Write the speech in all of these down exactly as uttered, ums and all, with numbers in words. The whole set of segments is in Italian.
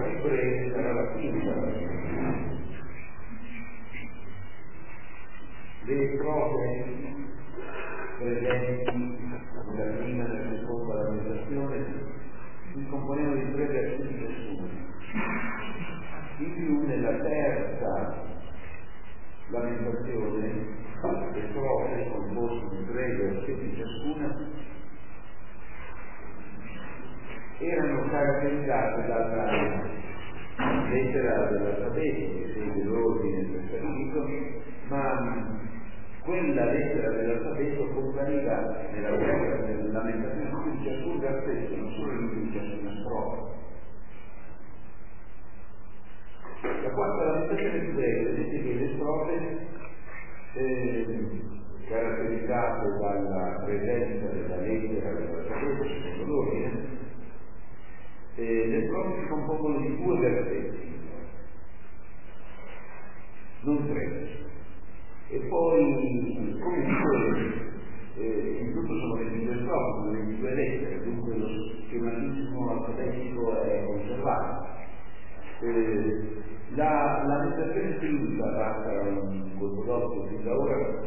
più breve sarà la quinta. Le prove presenti nella prima e nella seconda lamentazione si componevano di tre versetti ciascuno. In più nella terza lamentazione le prove composte di tre versetti ciascuna erano caratterizzate dalla lettera dell'alfabeto che segue l'ordine preferito, ma quella lettera dell'alfabeto compariva nella terza della lamentazione in ciascun versetto, non solo in ciascuna strofa. La quarta lamentazione più breve, vedete che le strofe eh, caratterizzate dalla presenza della lettera dell'alfabeto secondo l'ordine, eh, le strofe si compongono di due versetti, non tre. E poi, come dicevo, eh, in tutto sono ventidue strofe, sono ventidue lettere, dunque lo schematismo alfabetico è conservato. Eh, la lamentazione scritta fatta un colpo d'occhio fin da ora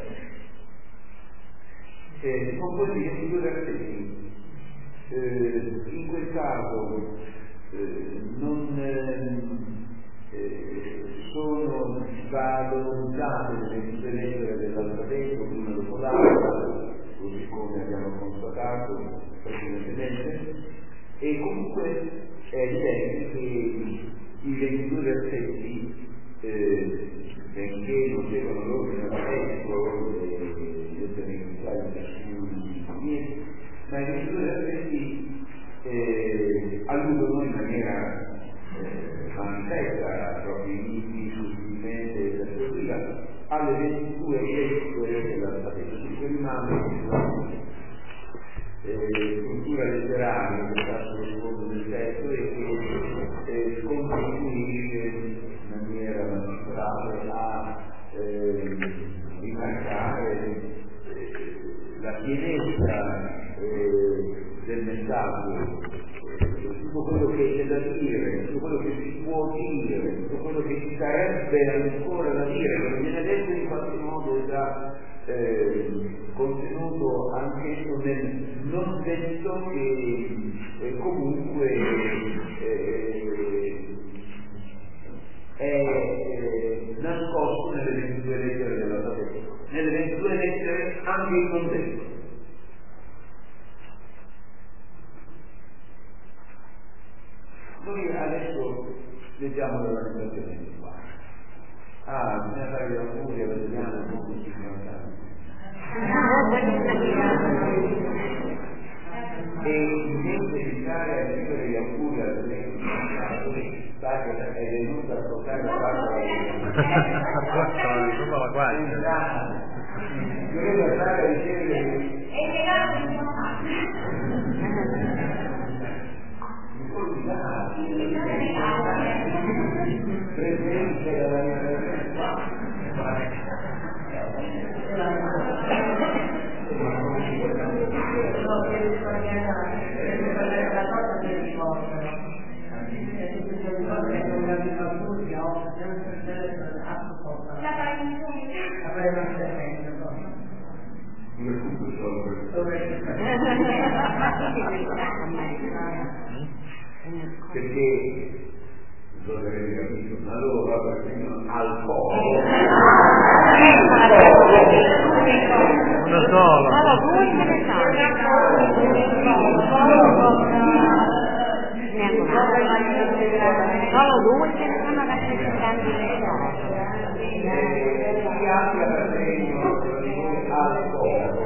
eh, si compone di ventidue versetti. Eh, in quel caso eh, non eh, eh, sono valorizzate le ventidue lettere dell'alfabeto una dopo l'altra, così come abbiamo constatato precedentemente, e comunque è evidente che i ventidue versetti, eh, benché non seguono l'ordine alfabetico, le lettere iniziali di ciascun, ma i ventidue versetti eh, alludono in maniera eh, manifesta, proprio indiscutibilmente e persuasiva, alle ventidue lettere dell'alfabeto. Dunque rimane Eh, struttura letteraria che sta sullo sfondo del testo e che eh, contribuisce in maniera magistrale a eh, rimarcare eh, la pienezza eh, del messaggio, eh, tutto quello che c'è da dire, tutto quello che si può dire, tutto quello che ci sarebbe ancora da dire, che viene detto in qualche modo è già eh, contenuto anche nel non detto che eh, comunque eh, è eh, nascosto nelle ventidue lettere dell'alfabeto, nelle ventidue lettere anche il non detto. Noi adesso leggiamo la lamentazione di qua. Ah, bisogna fare gli auguri a Vediano un po' di cinquanta anni. E invece di stare a scrivere gli auguri a Vediano, sa che è venuto a ascoltare la parte della la guardia. doveva stare a ricevere presente dalla mia presenza. Perché lo avete capito, ma loro appartengono al popolo. Una sola. Solo due ce ne sono. Solo due ce ne sono rappresentanti del popolo. Gli altri appartengono al popolo.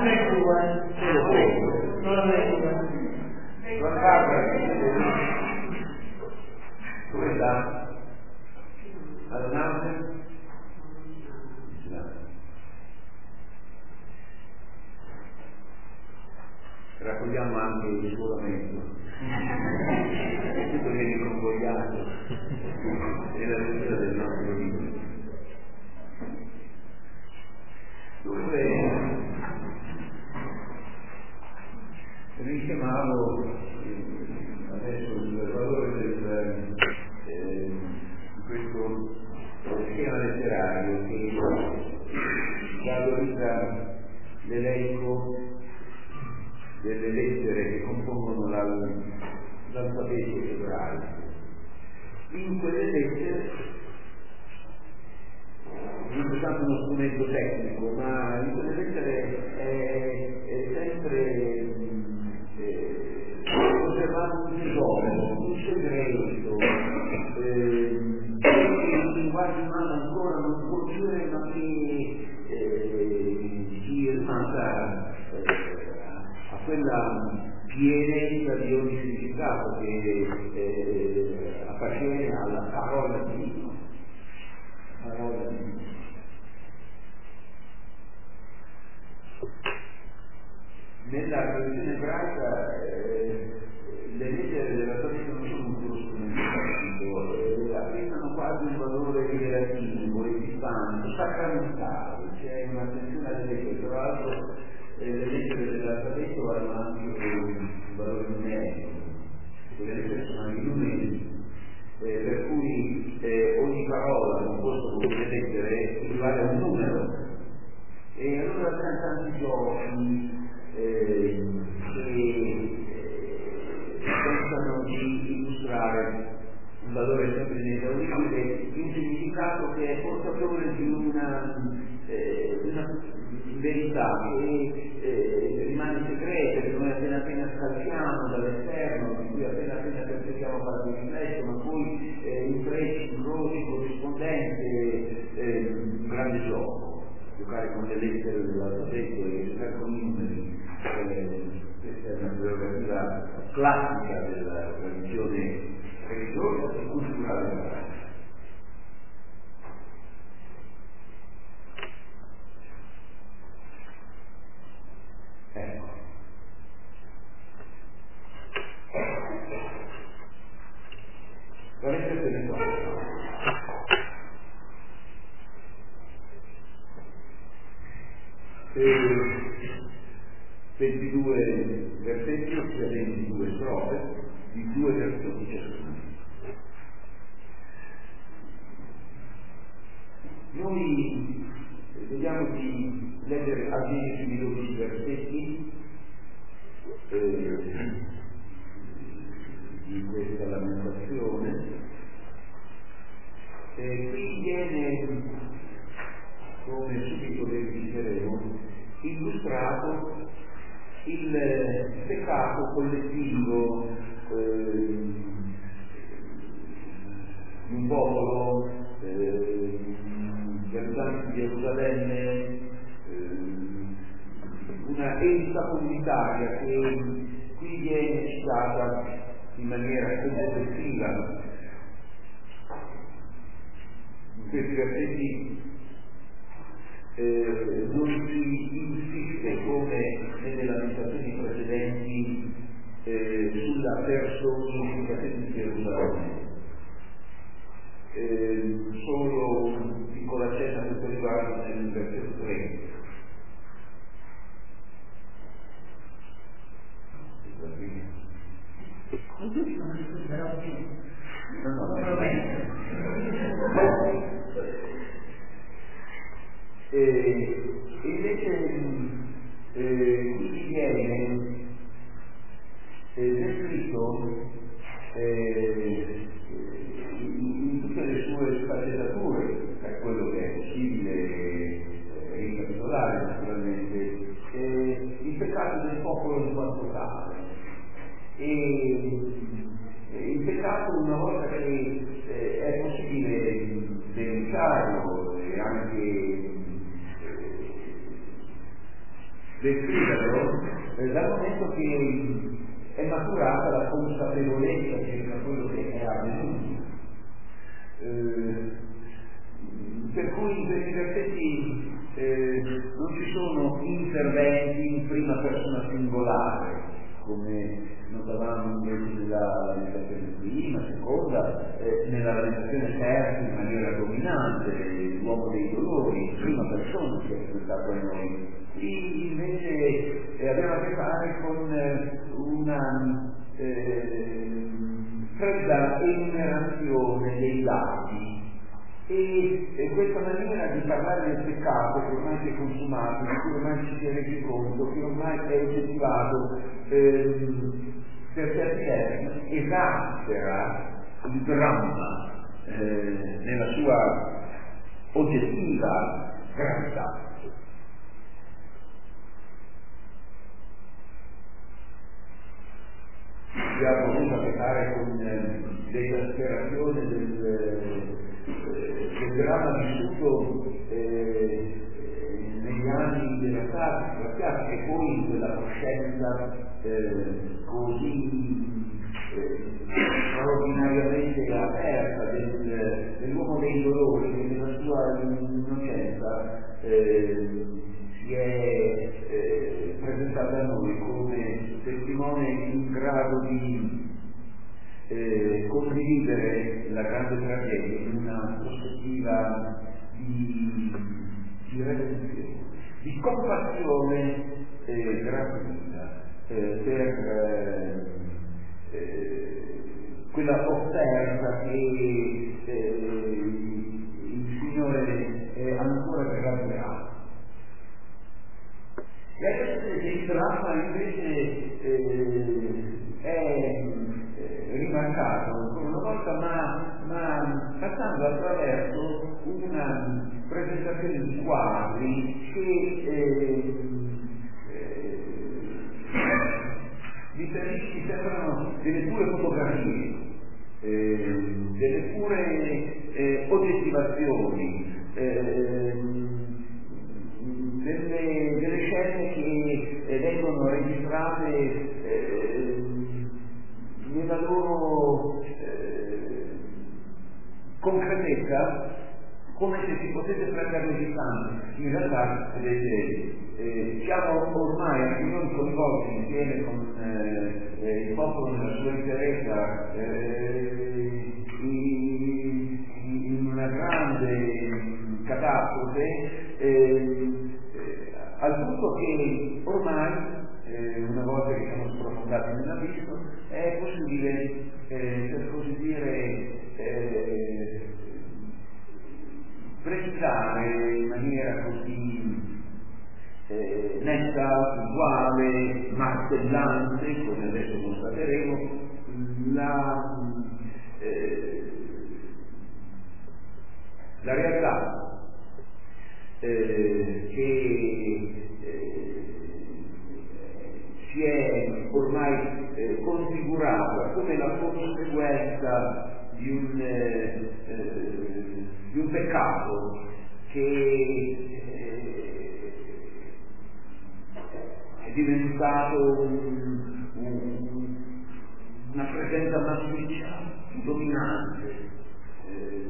Dove sta? Alla nave? Raccogliamo anche il suo lamento. Tutto viene convogliato nella lettura del nostro libro. Dunque, richiamavo adesso il valore del schema letterario che valorizza l'elenco delle lettere che compongono l'alfabeto ebraico. In quelle lettere, non è tanto uno strumento tecnico, ma in quelle lettere è, è sempre eh, conservato un tesoro, un segreto, eh, un linguaggio umano ancora non si può dire, ma che eh, si è rimasta eh, a quella pienezza di ogni significato che eh, appartiene alla parola di Dio. Parola di Dio. Nella tradizione ebraica eh, le lettere dell'alfabeto non sono un puro strumento tecnico, eh, acquistano quasi un valore relativo, epifanico, sacramentale. C'è un'attenzione alle lettere. Tra l'altro eh, le lettere dell'alfabeto hanno anche un valore numerico, quelle lettere sono anche numeri, eh, per cui eh, ogni parola composta con quelle lettere equivale a un numero. E allora c'è tanti giochi eh, che pensano di illustrare un valore sempre inesauribile, un significato che è portatore di una, eh, una verità che eh, rimane segreta, che noi appena appena scalciamo dall'esterno, di cui appena appena percepiamo qualche riflesso, ma poi eh, intrecci, incroci, corrispondenze, eh, un grande gioco. Giocare con le lettere dell'alfabeto e giocare con i numeri, eh, questa è una prerogativa classica della tradizione religiosa e culturale ebraica. Ecco. La lettera delle ventidue versetti, ossia ventidue strofe di due versioni ciascuno. Noi vediamo di leggere almeno sui dodici versetti eh, di questa lamentazione. E qui viene, come subito verificheremo, illustrato il peccato collettivo eh, di un popolo, eh, gli abitanti di Gerusalemme, eh, una entità comunitaria che qui viene citata in maniera complessiva. In questi versetti Eh, non si insiste come nelle lamentazioni precedenti eh, sulla personificazione di Gerusalemme. Eh, solo un piccolo accenno a questo riguardo nel versetto tre. No, no, E invece eh, qui viene eh, descritto eh, in, in tutte le sue sfaccettature, per quello che è possibile eh, ricapitolare naturalmente, eh, il peccato del popolo in quanto tale. E eh, il peccato, una volta che eh, è possibile denunciarlo e anche descriverlo, eh, dal momento che è maturata la consapevolezza circa quello che è avvenuto. Eh, per cui in questi versetti eh, non ci sono interventi in prima persona singolare, come notavamo invece nella lamentazione prima, seconda, eh, nella lamentazione terza in maniera dominante, l'uomo dei dolori, in prima persona si è presentato a noi. Qui invece eh, abbiamo a che fare con eh, una eh, fredda enumerazione dei dati E, e questa maniera di parlare del peccato che ormai si è consumato, di cui ormai ci si è resi conto, che ormai è oggettivato ehm, per certi versi, esaspera il dramma eh, nella sua oggettiva gravità. Abbiamo voluto applicare con eh, l'esasperazione del, eh, del dramma vissuto eh, eh, negli anni della Stato, e poi in quella coscienza eh, così eh, straordinariamente aperta del, dell'uomo dei dolori, che nella sua innocenza eh, si è eh, presentata a noi come testimone in grado di eh, condividere la grande tragedia in una prospettiva di, di redenzione, di compassione eh, gratuita eh, per eh, eh, quella offerta che eh, il Signore eh, ancora gratuita. E adesso il dramma invece eh, è eh, rimarcato ancora una volta, ma, ma passando attraverso una presentazione di quadri che eh, eh, di per sembrano delle pure fotografie, eh, delle pure eh, oggettivazioni, eh, Delle, delle scene che eh, vengono registrate eh, nella loro eh, concretezza, come se si potesse prendere distanza. In realtà, vedete, eh, siamo ormai anche noi coinvolti insieme con eh, eh, il popolo nella sua interezza eh, in, in una grande catastrofe, eh, al punto che ormai, eh, una volta che siamo sprofondati nell'abisso, è possibile, eh, per così dire, eh, precisare in maniera così eh, netta, uguale, martellante, come adesso constateremo, la, eh, la realtà Eh, che eh, si è ormai eh, configurata come la conseguenza di un, eh, eh, di un peccato che eh, è diventato un, un, una presenza massiccia, dominante, eh,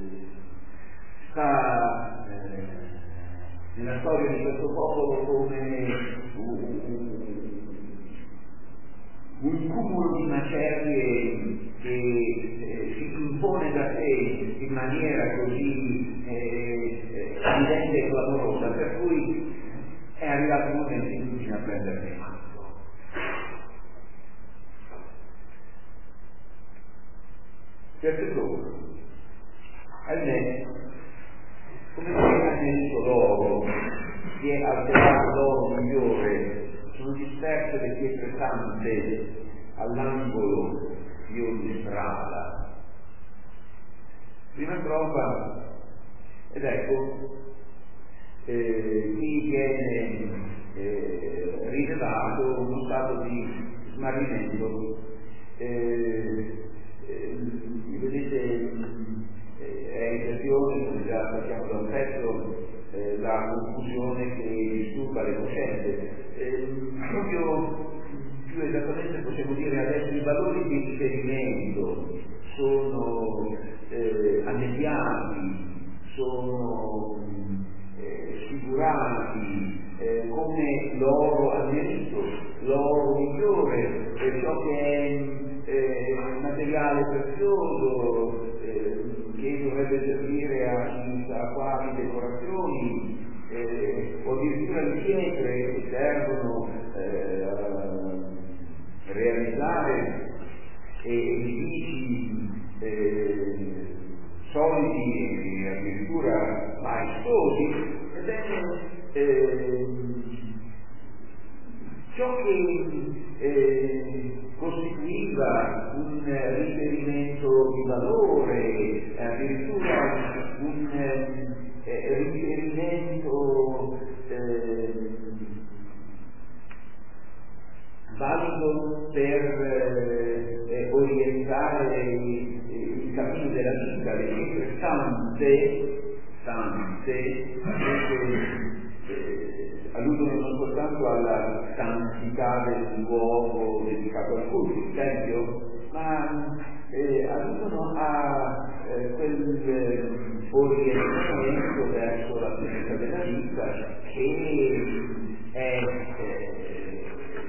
sta eh, nella storia di questo popolo come un, un cumulo di macerie che eh, si impone da sé in maniera così eh, evidente e clamorosa, per cui è arrivato il momento in cui bisogna prenderne atto. Certe cose, ahimè, come diceva il d'oro, si è alterato l'oro migliore, sono disperse le pietre sante all'angolo di ogni strada. Prima prova, ed ecco, eh, qui viene eh, rivelato uno stato di smarrimento. Eh, eh, vedete, è in questione, come già sappiamo da un pezzo, eh, la confusione che disturba le coscienze. Eh, proprio più esattamente possiamo dire adesso i valori di riferimento sono eh, annebbiati, sono eh, sfigurati eh, come l'oro annerito, l'oro migliore, eh, ciò che è eh, materiale prezioso, che dovrebbe servire a, a quali decorazioni eh, o addirittura le pietre che servono eh, a realizzare edifici eh, solidi e addirittura virtuosi, ebbene eh, ciò che eh, costituiva un riferimento di valore, addirittura un eh, riferimento eh, valido per eh, orientare il, il cammino della vita, le pietre sante, sante eh, alludono non soltanto alla santità del luogo dedicato al culto, il tempio, ma eh, alludono a eh, quel eh, orientamento verso la pienezza della vita che è eh,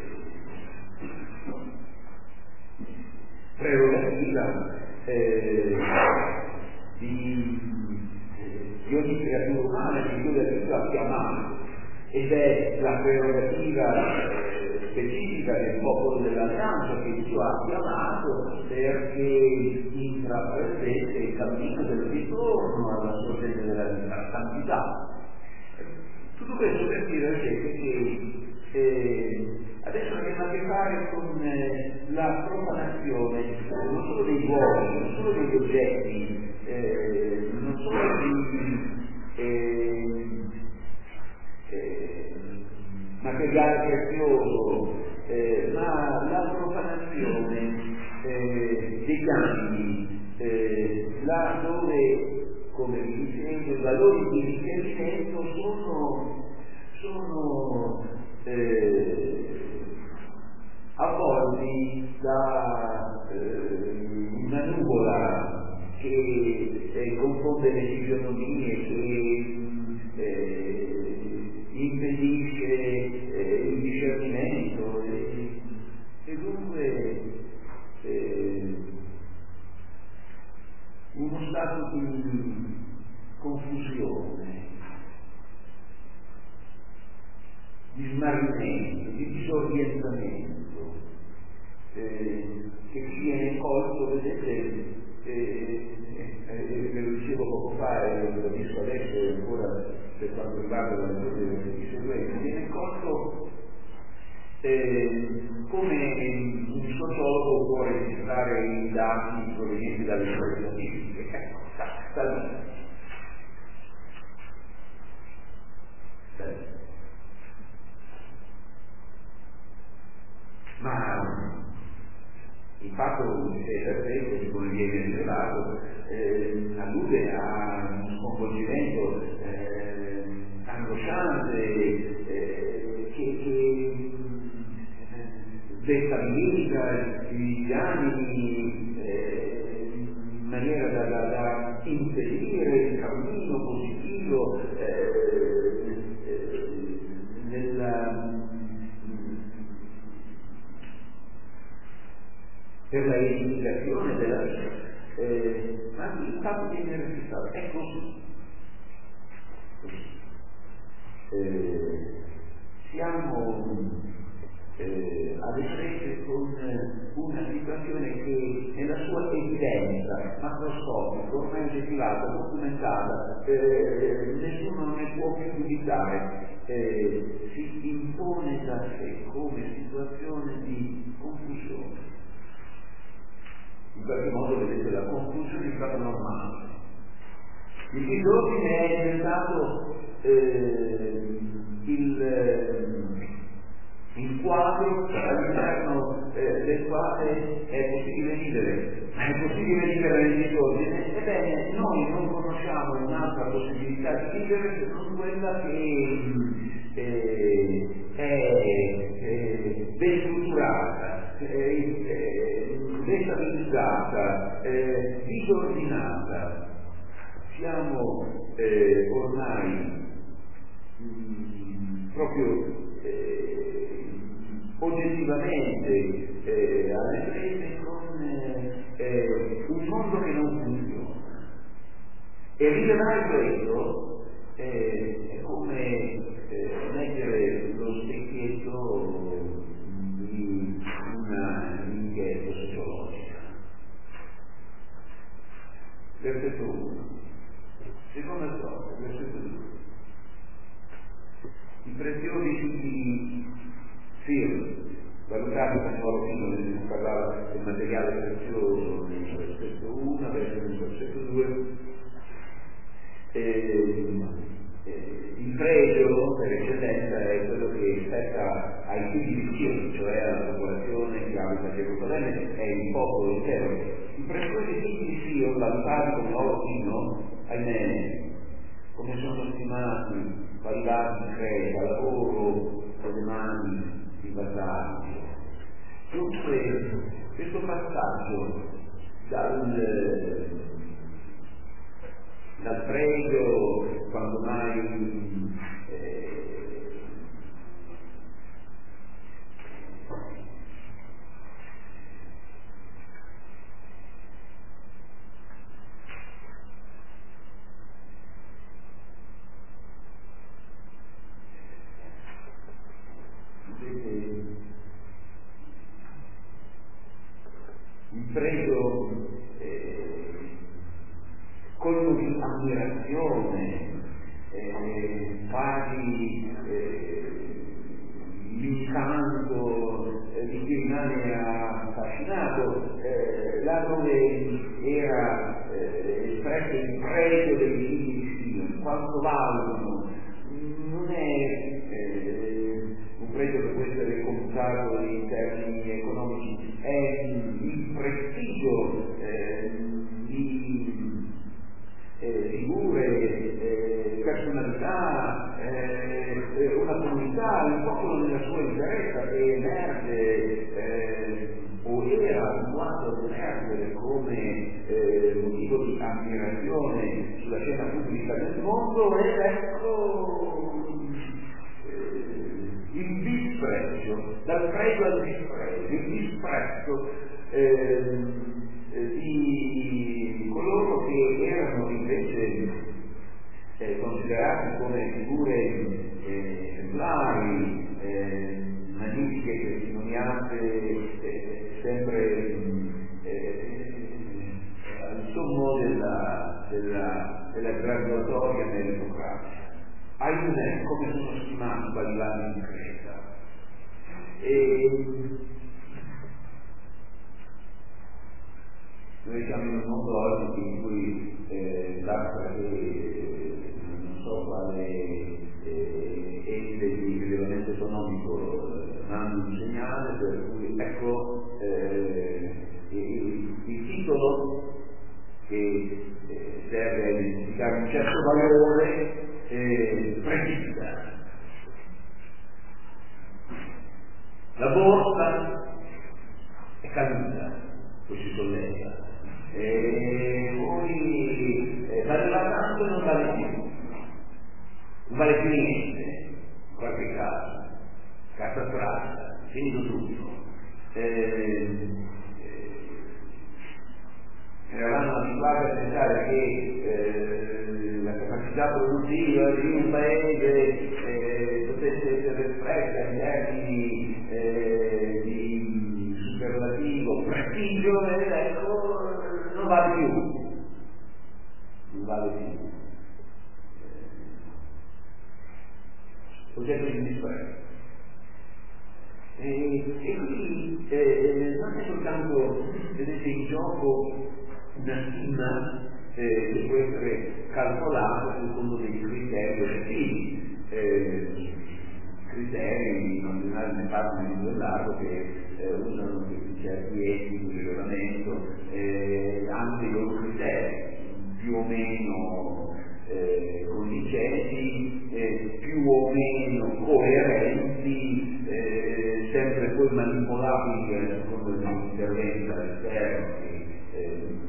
prerogativa eh, di, di ogni creatura umana che Dio del Cristo ha chiamato, ed è la prerogativa eh, specifica del popolo dell'alleanza che Dio ha chiamato perché intraprendesse il cammino del ritorno alla sorgente della vita, santità. Tutto questo per dire che eh, adesso abbiamo a che fare con eh, la profanazione non solo dei luoghi, non solo degli oggetti, eh, non solo di eh, eh, materiale prezioso, eh, ma la profanazione eh, dei campi, eh, là dove, come vi dicevo, i valori di riferimento sono, sono eh, avvolti da eh, una nuvola che eh, confonde le fisionomie, che eh, impedisce eh, il discernimento e, e dunque eh, uno stato di confusione, di smarrimento, di disorientamento, eh, che qui viene colto, vedete, eh, eh, ve lo dicevo poco fa e ve lo dico adesso e ancora per quanto riguarda la lettura dei versetti seguenti, viene colto eh, come un sociologo può registrare i dati provenienti dalle sue statistiche. Ecco, sta, sta lì. Sta lì. Ma il fatto che per esempio, come viene rilevato, eh, allude a uno sconvolgimento eh, angosciante eh, che, che destabilizza gli animi eh, in maniera da, da, da impedire il cammino positivo eh, eh, nella per la edificazione della vita, eh, ma il fatto di viene registrato è così. Eh, siamo eh, alle prese con una situazione che nella sua evidenza macroscopica, ormai oggettivata, documentata, eh, nessuno ne può più dubitare, eh, si impone da sé come situazione di confusione. In qualche modo vedete la confusione è stata normale. Il disordine è diventato eh, il, eh, il quadro all'interno eh, del quale è possibile vivere. Ma è possibile vivere nel disordine? Ebbene, noi non conosciamo un'altra possibilità di vivere se non quella che eh, è eh, destrutturata, eh, eh, destabilizzata, eh, disordinata. Siamo eh, ormai mh, proprio eh, oggettivamente eh, alle prese con eh, un mondo che non funziona. E rilevare questo eh, è come eh, leggere lo specchietto di una inchiesta sociologica. Versetto uno. Seconda cosa, versetto due. si parlava del materiale prezioso nel versetto uno, adesso nel versetto due. E, e, il pregio per eccellenza è quello che spetta ai figli di Dio, cioè alla popolazione che abita a Gerusalemme, è il popolo intero. I preziosi figli di Dio, valutati come oro fino, ahimè, come sono stimati, valutati in Creta, lavoro con le mani di vassalli. Dunque, questo passaggio dal, dal pregio, quando mai eh, il pregio eh, colmo di ammirazione, eh, quasi eh, l'incanto eh, di chi rimane affascinato, eh, là dove era eh, espresso il pregio dei figli di Dio, quanto valgono, non è eh, un pregio che può essere computato in termini economici, è il prestigio eh, di eh, figure, eh, personalità, eh, una comunità, il popolo nella sua interezza che emerge eh, o era abituato ad emergere come eh, motivo di ammirazione sulla scena pubblica del mondo, ed ecco il disprezzo, dal pregio al disprezzo, il disprezzo eh, di coloro che erano invece eh, considerati come figure eh, esemplari, eh, magnifiche, testimoniate eh, sempre eh, al sommo della, della, della graduatoria meritocratica. Ahimè, come sono stimati validati in Creta. E noi siamo in un mondo oggi in cui eh, basta che eh, non so quale eh, ente di rilevamento economico eh, manda un segnale per cui ecco eh, il, il titolo che eh, serve a identificare un certo valore Eh, precisa. La borsa è caduta, poi si solleva, e poi eh, valeva tanto e non vale più, non vale più niente, in qualche caso, carta strada, finito tutto. Eh, eravamo abituati a pensare che eh, la capacità produttiva di un paese eh, potesse essere espressa in termini eh, di superlativo, prestigio, ed ecco, non vale più, non vale più. Oggetto di disprezzo. E, e qui eh, non è soltanto, vedete, in gioco una stima eh, che può essere calcolata secondo dei criteri oggettivi, eh, criteri, non bisogna ne parlano di largo, che eh, usano certi etici di rilevamento, eh, hanno dei loro criteri più o meno eh, convincenti, eh, più o meno coerenti, eh, sempre poi manipolabili secondo il nostro intervento all'esterno, che eh,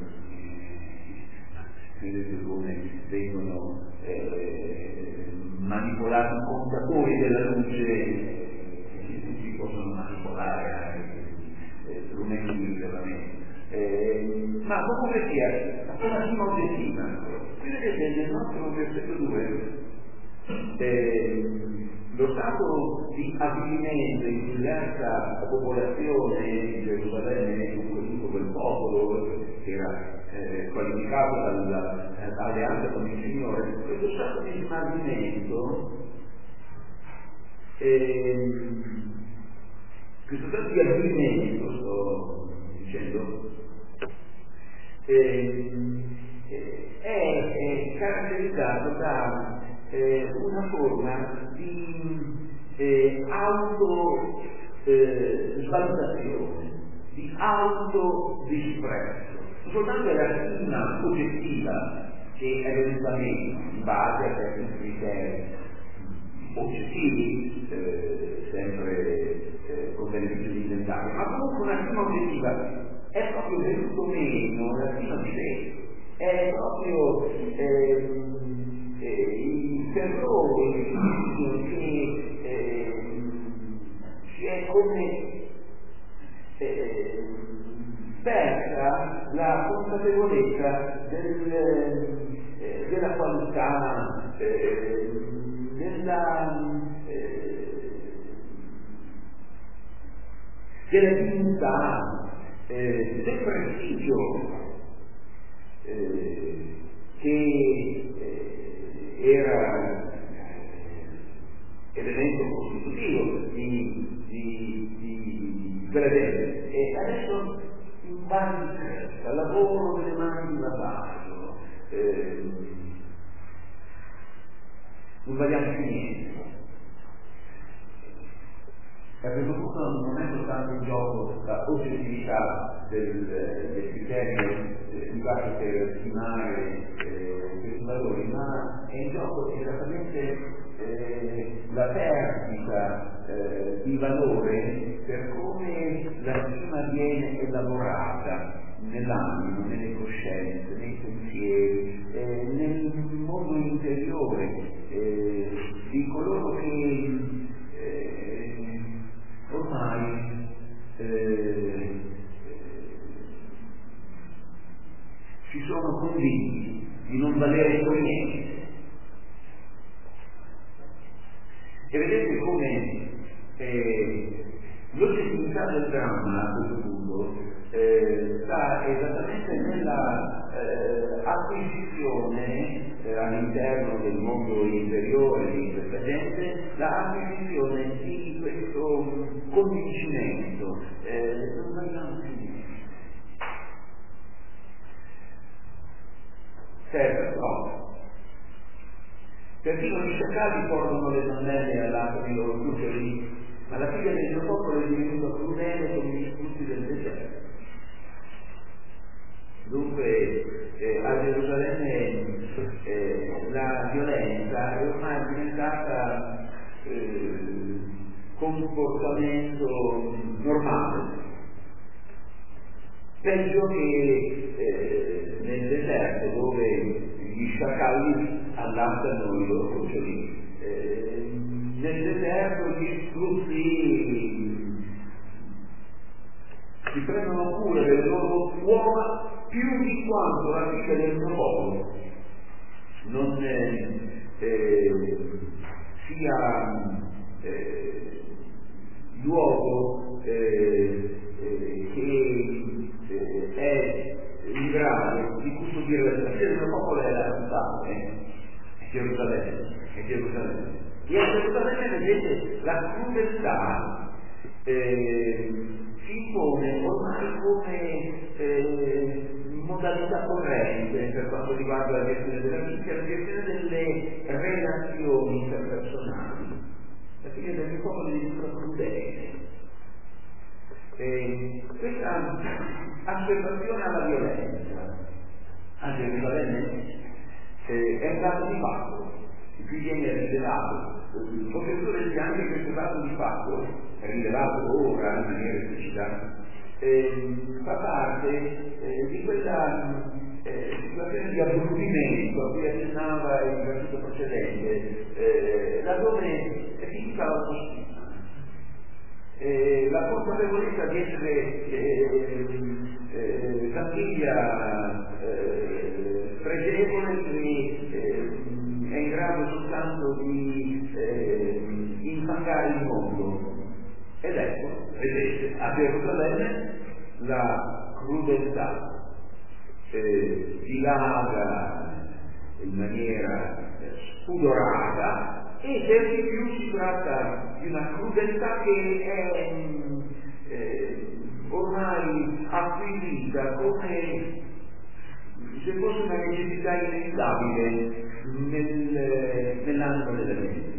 vedete come vengono eh, manipolati i contatori della luce, che si possono manipolare anche eh, strumenti di rilevamento. Eh, ma comunque sia, una prima oggettiva. Qui vedete nel nostro versetto due eh, lo stato di avvilimento in cui versa la popolazione di Gerusalemme, comunque tutto quel popolo che era eh, qualificato dall'alleanza con il Signore, questo stato di smarrimento, eh, questo stato di avvilimento eh, è, è caratterizzato da eh, una forma di eh, auto eh, svalutazione, di autodisprezzo. Soltanto è la stima oggettiva che è venuta meno in base a certi criteri oggettivi, eh, sempre eh, con beneficio di inventario, ma comunque una stima oggettiva è proprio venuto meno la stima di sé, è proprio eh, eh, il terrore, il figlio che eh, si è come eh, persa la consapevolezza del, eh, della qualità, eh, della, eh, della dignità, eh, del prestigio eh, che eh, era eh, elemento costitutivo di, di, di quella gente, e adesso in vari al lavoro delle mani di lavaggio, eh, non valiamo più niente. A questo punto non è soltanto in gioco la oggettività del, del criterio usato per stimare eh, questi valori, ma è in gioco esattamente eh, la perdita eh, di valore per come la stima viene elaborata nell'animo, nelle coscienze, nei pensieri, eh, nel mondo interiore eh, di coloro che eh, ormai eh, si sono convinti di non valere per niente. E vedete come eh, l'oggettività del dramma a questo punto eh, sta esattamente nella eh, acquisizione eh, all'interno del mondo interiore di questa gente, la acquisizione di questo convincimento, eh, non vogliamo finire. Terza prova. Persino i sciacalli portano le donnelle all'atto dei loro cuccioli, ma la figlia del mio popolo è divenuta crudele come gli frutti del deserto. Dunque eh, a Gerusalemme eh, la violenza è ormai diventata eh, comportamento normale, peggio che eh, nel deserto dove gli sciacalli allattano i loro cuccioli. Eh, nel deserto gli struzzi si prendono cura delle loro uova più di quanto la figlia del mio popolo non eh, eh, sia eh, luogo eh, eh, che eh, è in grado di custodire la figlia del mio popolo è la città, eh? è Gerusalemme, è Gerusalemme. E a Gerusalemme vedete la crudeltà eh, si impone ormai come eh, modalità corrente per quanto riguarda la gestione della vita, la gestione delle relazioni interpersonali. La figlia del mio popolo diventa crudele. Eh, questa osservazione alla violenza a Gerusalemme eh, è un dato di fatto, qui viene rilevato. Il professore dice anche che questo dato di fatto, rilevato ora in maniera esplicita, eh, fa parte eh, di quella eh, situazione di abbrutimento a cui accennava il versetto precedente, eh, laddove è finita l'autostima. Eh, la consapevolezza di essere eh, eh, famiglia eh, pregevole che eh, è in grado soltanto di eh, infangare il mondo. Ed ecco, vedete, a Gerusalemme la crudeltà eh, dilaga in maniera spudorata, e per di più si tratta di una crudeltà che è eh, ormai acquisita come se fosse una necessità inevitabile nel, nell'animo della mente.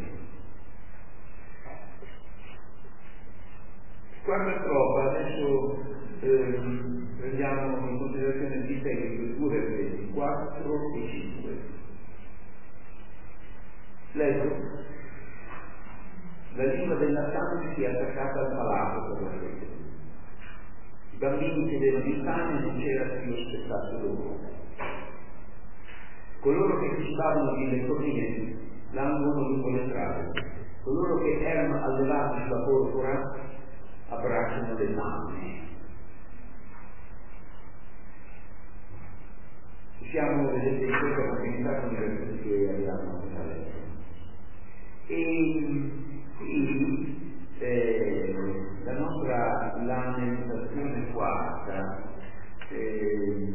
Quarta strofa, adesso ehm, prendiamo in considerazione il tecnico due versetti quattro e cinque. Leggo: la lingua del lattante si è attaccata al palato per la fede. I bambini chiedevano il pane e non c'era chi lo spettasse loro. Coloro che cultivavano le colline languono lungo le strade. Coloro che erano allevati sulla porpora abbracciano le mamme. Siamo, vedete, in questa opportunità con i versetti che abbiamo appena letto. E qui eh, la nostra lamentazione quarta eh,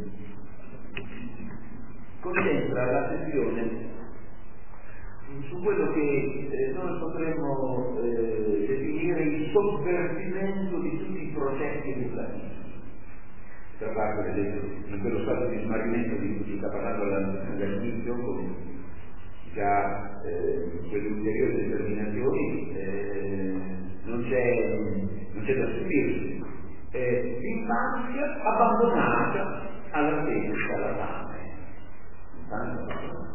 concentra l'attenzione su quello che eh, noi potremmo eh, definire il sovvertimento di tutti i processi educativi. Tra l'altro, vedete, in quello stato di smarrimento di cui si sta parlando all'inizio, con già eh, quelle ulteriori determinazioni, eh, non c'è non c'è da stupirsi. Eh, l'infanzia abbandonata alla fede e alla fame. L'infanzia abbandonata.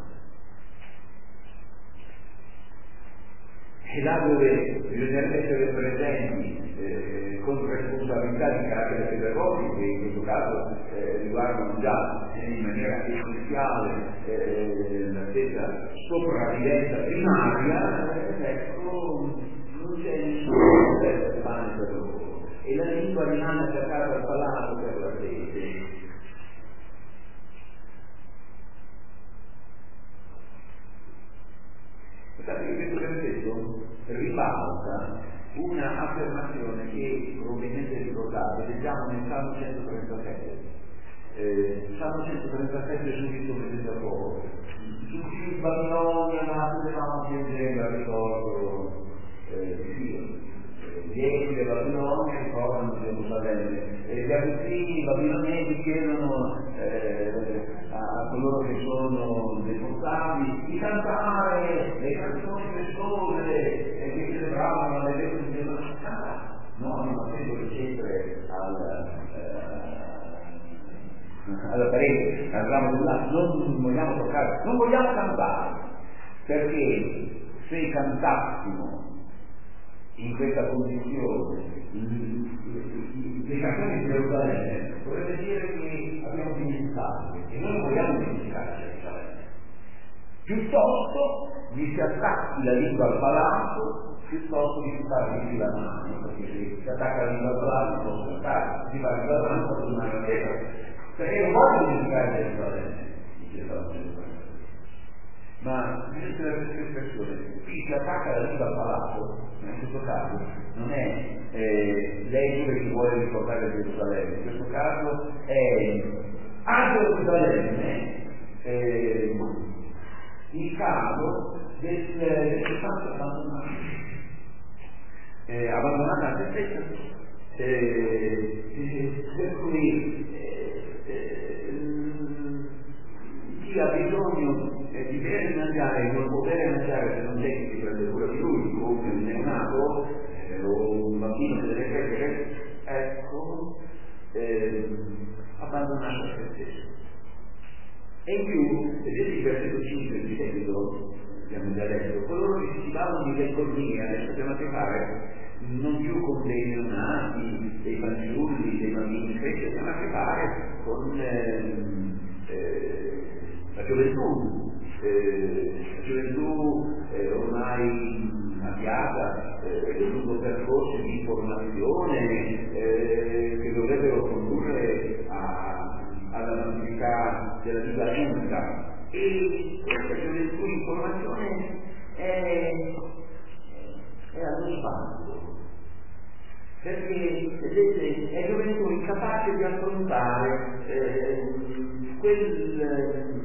E là dove bisognerebbe essere presenti eh, con responsabilità di carattere pedagogico, che in questo caso eh, riguardano già eh, in maniera essenziale eh, la stessa sopravvivenza primaria, eh, ecco, non c'è nessuno che pane per loro. E la lingua rimane attaccata al palato per la fede. Guardate che questo versetto ribalta una affermazione che probabilmente ricordate, leggiamo nel Salmo centotrentasette. Eh, Salmo centotrentasette subito vedete a poco. Su cui Babilonia nascevamo piangendo al ricordo eh, di Dio. Vieni le Babilonia ricordano Gerusalemme. E gli aguzzini babilonesi chiedono eh, a coloro che sono deportati di cantare le canzoni preciose e che celebravano le leggi di Gerusalemme. No, non facendo ricevere al, eh, alla parete, al ramo dell'altro, non vogliamo toccare, non vogliamo cantare, perché se cantassimo in questa condizione le canzoni di Gerusalemme vorrebbe dire che abbiamo dimenticato e noi non vogliamo dimenticare Gerusalemme. Piuttosto gli si attacchi la lingua al palato piuttosto di si parli la mano, perché se si attacca la lingua al palato non può scattare, si parli la mano per una terra, perché non voglio dimenticare Gerusalemme, dice Gerusalemme. Ma questa è questa espressione, chi si attacca la lingua al palato, in questo caso, non è eh, l'egio che vuole ricordare Gerusalemme, in questo caso è a Gerusalemme eh, il caso del, del santo abbandonato, eh, abbandonata a se stessa, eh, eh, per cui eh, eh, chi ha bisogno di bere e mangiare e non può bere e mangiare se non c'è chi si prende cura di lui, come un neonato eh, o un bambino che deve crescere, ecco, eh, abbandonato a se stesso. E in più, vedete il versetto cinque di seguito, abbiamo già detto, coloro che si davano di economia adesso abbiamo a che fare non più con dei neonati, dei fanciulli, dei bambini crescenti, abbiamo a che fare con eh, eh, la gioventù. Eh, la gioventù eh, ormai avviata eh, del lungo percorso di formazione eh, che dovrebbero condurre a, alla maturità della vita adulta, e questa gioventù in formazione è, è allo sbando, perché vedete è gioventù incapace di affrontare eh, quel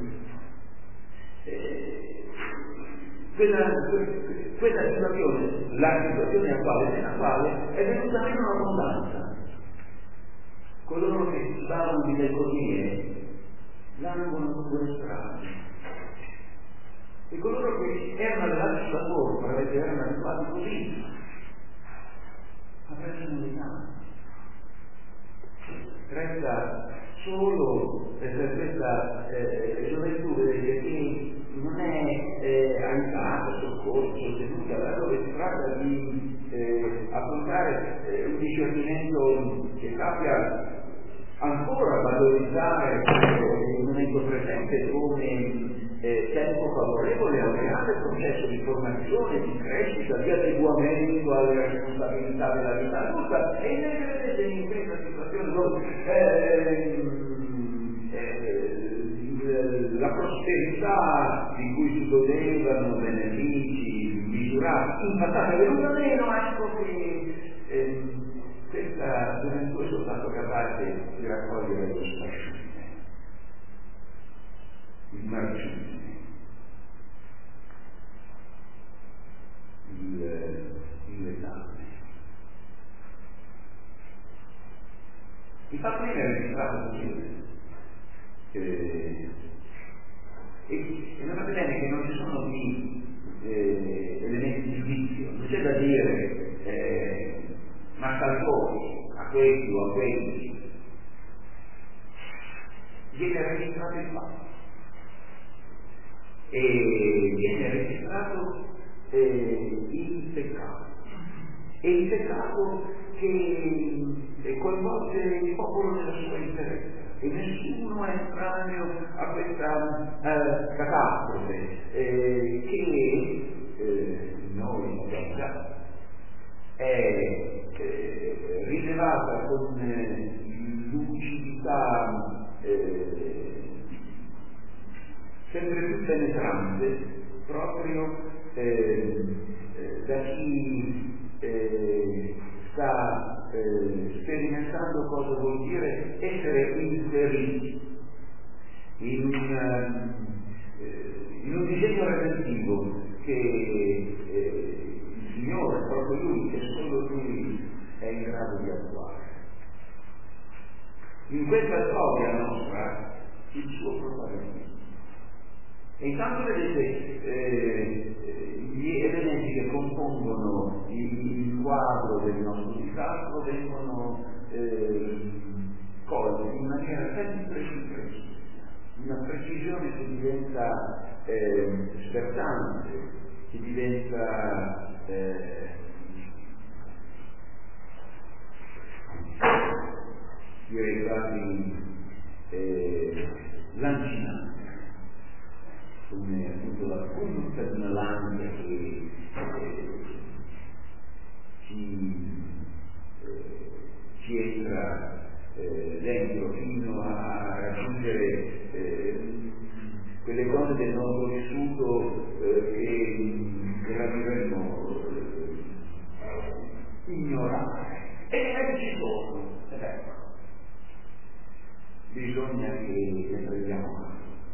Quella, quella situazione, la situazione attuale nella quale è venuta meno l'abbondanza. Coloro che studiavano di economie languono lungo le strade. E coloro che erano arrivati sulla porta, perché erano arrivati così, avrebbero unità. Resta solo per questa eh, gioventù che non è eh, aiutata, soccorso, sostenuta, da dove si tratta di eh, affrontare eh, un discernimento che sappia ancora valorizzare il momento presente come eh, tempo favorevole al reale processo di formazione, di crescita, di adeguamento alle responsabilità della vita adulta. E invece vedete in questa situazione dove eh, eh, la prosperità di cui si godevano benefici misurati in passato è venuta meno, ecco che eh, questa gioventù è soltanto capace di raccogliere lo sfascino, il margine, il, il letame. Il fatto viene registrato così. Eh, e notate bene che non ci sono qui eh, elementi di giudizio, non c'è da dire eh, ma salvò a questi o a questi. Viene registrato il fatto e viene registrato eh, il peccato, e il peccato che coinvolge il popolo nella sua interezza, e nessuno è estraneo a questa eh, catastrofe eh, che eh, noi abbiamo già è eh, rilevata con eh, lucidità eh, sempre più penetrante proprio eh, eh, da chi eh, sta eh, sperimentando cosa vuol dire essere inseriti in un, eh, in un disegno redentivo che eh, il Signore, proprio Lui, che solo Lui è in grado di attuare. In questa storia nostra il suo protagonismo. E intanto vedete eh, gli elementi che compongono il, il quadro del nostro disastro vengono eh, colti in maniera sempre più precisa, una precisione che diventa eh, sferzante, che diventa eh, direi quasi eh, lancinante, come appunto la punta di una lancia che eh, ci, eh, ci entra eh, dentro fino a raggiungere eh, quelle cose del nostro vissuto eh, che, che rapiremmo eh, ignorare. E non ci sono, ed ecco, bisogna che ne prendiamo male.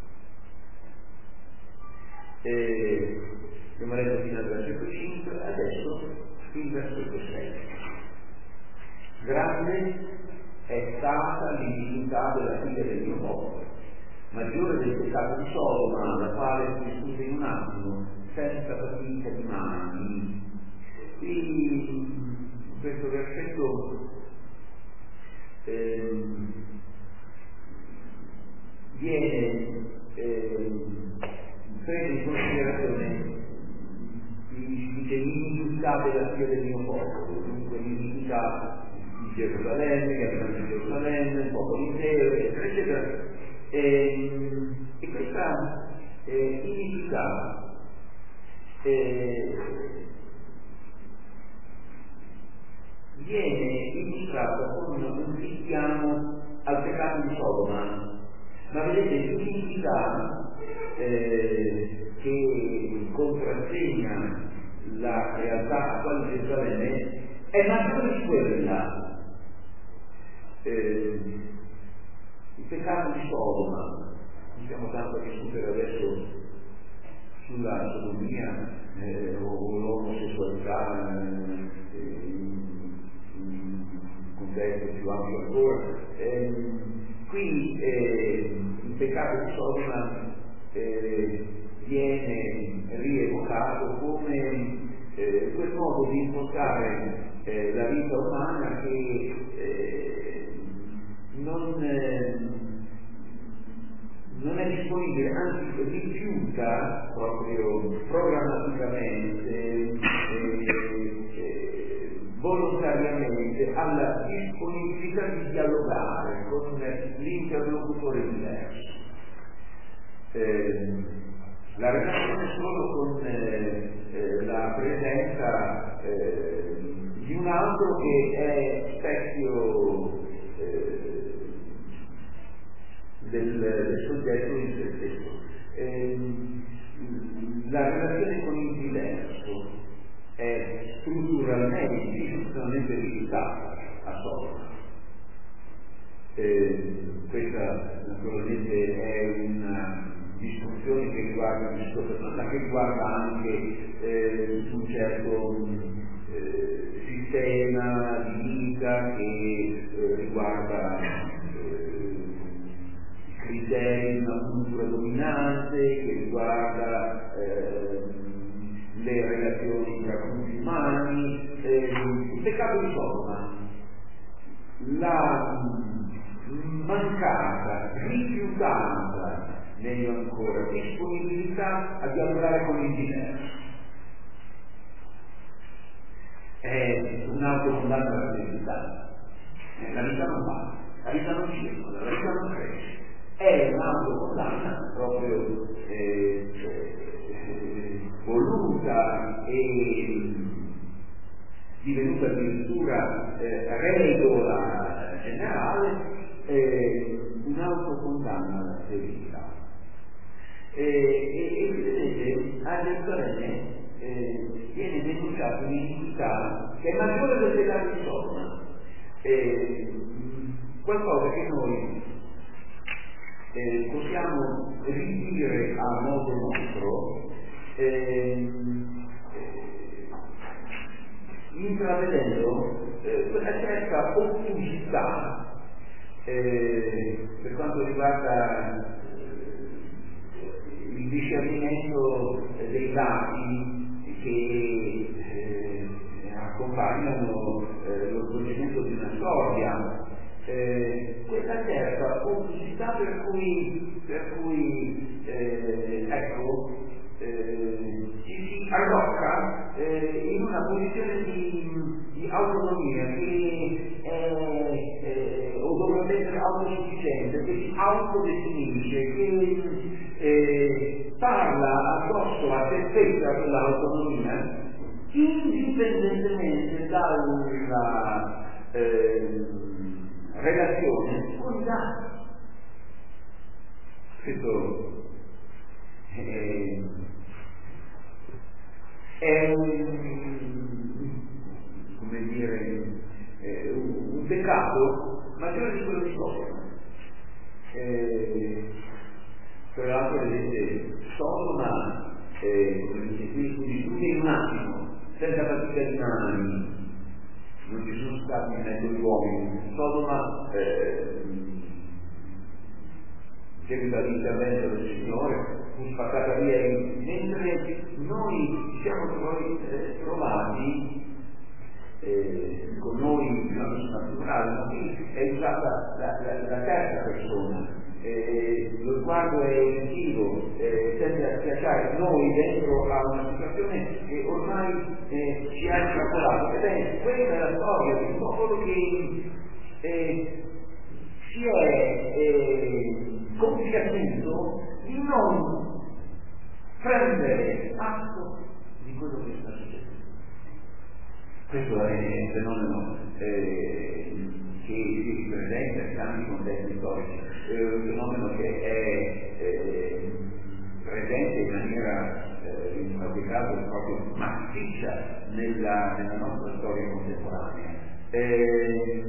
Eh, abbiamo letto fino al versetto cinque, adesso il versetto sei. Grande è stata l'iniquità della figlia del mio popolo, maggiore del peccato di Sodoma, la quale si scusa in un attimo, senza fatica di mani. Qui in questo versetto eh, viene eh, preso in considerazione l'iniquità della figlia del mio popolo, dunque l'iniquità di Gerusalemme, che abitano di Gerusalemme, il popolo intero, eccetera, eccetera. E, e questa eh, iniquità eh, viene illustrata con un richiamo al peccato di Sodoma, ma vedete l'iniquità eh, che contrassegna la realtà attuale di Gerusalemme è maggiore di quella. Eh, il peccato di Sodoma, non stiamo tanto a discutere adesso sulla sodomia eh, o l'omosessualità eh, in un contesto più ampio ancora. Eh, qui eh, il peccato di Sodoma eh, viene rievocato come eh, quel modo di impostare eh, la vita umana che eh, non, eh, non è disponibile, anzi rifiuta proprio programmaticamente, eh, eh, volontariamente alla disponibilità di dialogare con l'interlocutore diverso. Eh, la relazione solo con eh, eh, la presenza eh, di un altro che è specchio eh, del, del soggetto in se stesso. Eh, la relazione con il diverso è strutturalmente, istituzionalmente rifiutata a Sodoma. Eh, questa naturalmente è una discussione che riguarda il discorso, ma che riguarda anche eh, un certo eh, sistema di vita che eh, riguarda eh, i criteri di una cultura dominante, che riguarda eh, le relazioni tra gruppi umani, eh, il peccato di Sodoma, la mancata, rifiutata, meglio ancora, disponibilità a dialogare con il diverso. È un'autocondanna alla felicità. La vita non va, la vita non circola, la vita non cresce. È un'autocondanna proprio eh, eh, voluta e divenuta addirittura eh, regola generale, eh, un'autocondanna alla sterilità. E, e, e vedete, a Gerusalemme eh, viene denunciata un'iniquità che è maggiore del peccato di Sodoma, eh, qualcosa che noi eh, possiamo ridire a modo nostro, eh, intravedendo eh, quella certa ottusità eh, per quanto riguarda eh, il discernimento eh, dei dati che eh, accompagnano eh, lo svolgimento di una storia, eh, quella certa ottusità per cui, per cui eh, ecco eh, ci si arrocca eh, in una posizione di, di autonomia che è, eh, o dovrebbe essere autosufficiente, che si autodefinisce, che eh, parla addosso a se stessa quell'autonomia indipendentemente dalla eh, relazione con i dati. Questo è, è un, come dire, è un, un peccato maggiore di quello di Sodoma. Eh, tra l'altro vedete, Sodoma, eh, come dice qui, si distrugge in un attimo, senza fatica di mani, non ci sono stati in mezzo agli uomini. Sodoma eh, seguito all'intervento del Signore fu spaccata via, mentre noi siamo trovati, eh, trovati eh, con noi in una persona plurale, ma qui è usata la, la, la terza persona, eh, lo sguardo è emotivo, eh, senza schiacciare noi dentro a una situazione che ormai eh, ci ha intrappolato. Ebbene, questa è la storia di un popolo che eh, si è eh, compiaciuto di non prendere atto di quello che sta succedendo. Questo è un fenomeno eh, che si ripresenta in tanti contesti storici, è un fenomeno che è eh, presente in maniera eh, in qualche caso proprio massiccia nella, nella nostra storia contemporanea. Eh,